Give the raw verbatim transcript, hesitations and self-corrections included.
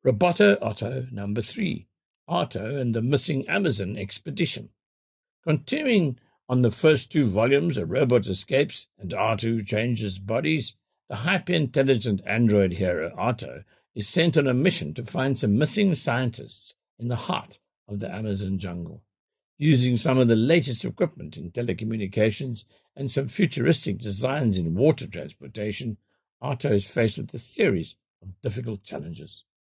Roboto Otto number three, Otto and the Missing Amazon Expedition. Continuing on the first two volumes, A Robot Escapes and Otto Changes Bodies, the hyper-intelligent android hero Otto is sent on a mission to find some missing scientists in the heart of the Amazon jungle. Using some of the latest equipment in telecommunications and some futuristic designs in water transportation, Otto is faced with a series of difficult challenges.